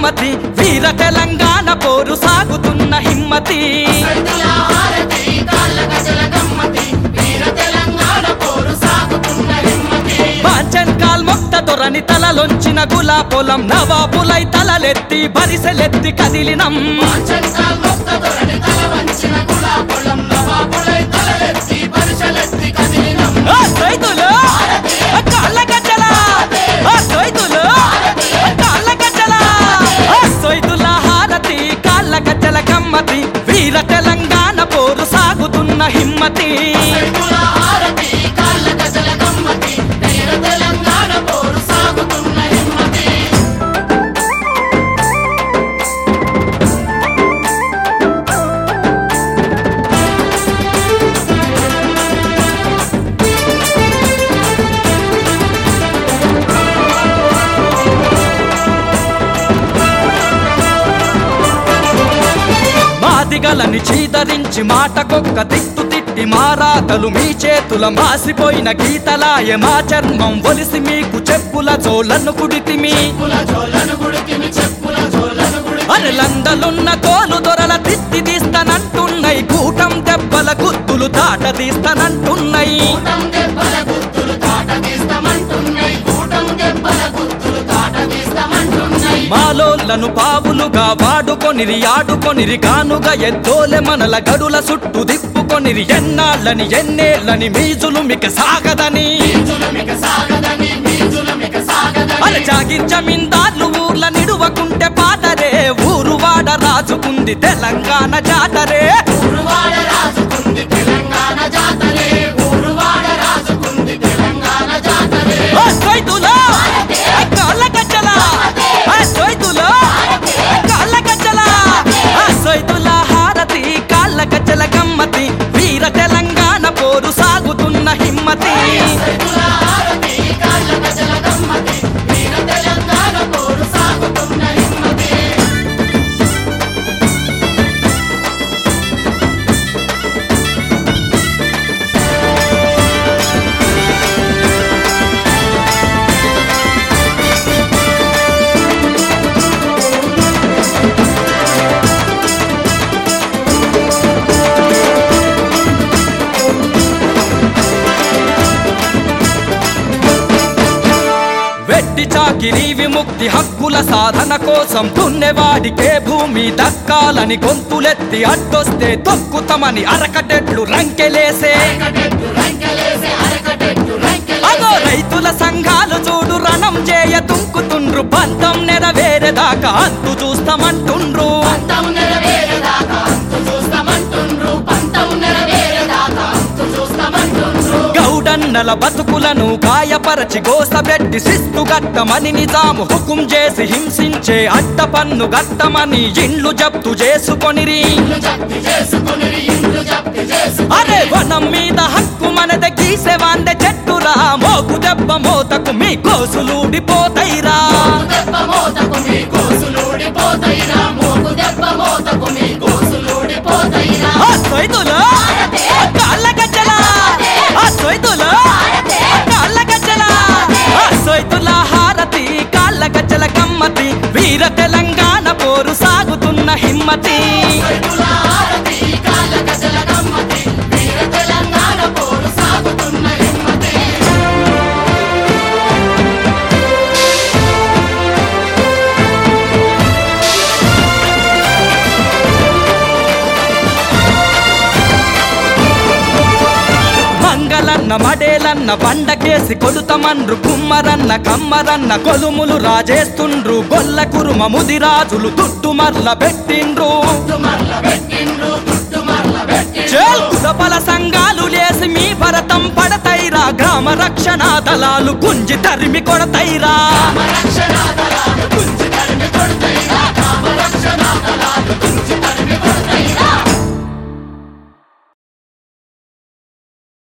గమ్మతి వీర తెలంగాణ పోరు సాగుతున్న హిమ్మతి బాచన్కాల్ మొక్త దొరని తలలొంచిన గులా పొలం నవాబులై తలలెత్తి బరిసెలెత్తి కదిలినం సైదులు కాళ్ళ గజ్జల సైదులు కాళ్ళ గజ్జల సైదుల హారతి కాళ్ళ గజ్జల గమ్మతి వీర తెలంగాణ పోరు సాగుతున్న హిమ్మతి మాదిగలని చీదరించి మాటకొక్క తిట్టు తిట్టి మారాతలు మీ చేతుల మాసిపోయిన గీతలాయ మా చర్మం ఒలిసి మీకు చెప్పుల జోలను కుడితిమి అరే లందలున్న తోలు దొరల తిత్తి తీస్తానంటున్నాయి కూటం దెబ్బల గుత్తులు తాట తీస్తానంటున్నాయి మాలోళ్లను పావులుగా వాడుకొనిరి ఆడుకొనిరి గానుగా ఎద్దోలె మనల గడుల చుట్టూ దిప్పుకొనిరి ఎన్నాళ్ళని ఎన్నేళ్ళని మీజులు మిక సాగదని అరే జాగిర్ జమీందార్లు ఊర్ల నిడువకుంటే పాటరే ఊరు వాడ రాజుకుంది తెలంగాణ జాతరే సైదులో కాళ్ళ గజ్జల సైదులో కాళ్ళ గజ్జల సైదుల హారతి కాళ్ళ గజ్జల గమ్మతి వీర తెలంగాణ పోరు సాగుతున్న హిమ్మతి వెట్టి చాకిరీ విముక్తి హక్కుల సాధన కోసం దున్నేవాడికే భూమి దక్కాలని గొంతులెత్తి అడ్డొస్తే తొక్కుతామని అరకటెట్లు రంకెలేసే అదో రైతుల సంఘాలు చూడు రణం చేయ తుంకుతుండ్రు పంతం నెరవేరేదాకా అంతు చూస్తామంటుండ్రు గౌడన్నల బతుకులను గాయపరచి గోసబెట్టి శిస్తు గట్టమని నిజాము హుకుం చేసి హింసించే అడ్డ పన్ను గట్టమని ఇండ్లు జప్తు చేసుకొనిరి అరే వనం మీద హక్కు మనద గీసెవాందే చెట్టురా మోకు దెబ్బ మోతకు మీ కోసులూడిపోతైరా సైదులో కాళ్ళ గజ్జల సైదులో కాళ్ళ గజ్జల సైదుల హారతి కాళ్ళ గజ్జల గమ్మతి వీర తెలంగాణ పోరు సాగుతున్న హిమ్మతి మంగళన్న మడేలన్న బండకేసి కొడుతమన్రు కుమ్మరన్న కమ్మరన్న కొలుములు రాజేస్తుండ్రు గొల్ల కురుమ ముదిరాజులు తుట్టుమర్ల పెట్టిండ్రు కుదపల సంఘాలు లేసి మీ భరతం పడతైరా గ్రామ రక్షణ దళాలు గుంజి తరిమి కొడతైరా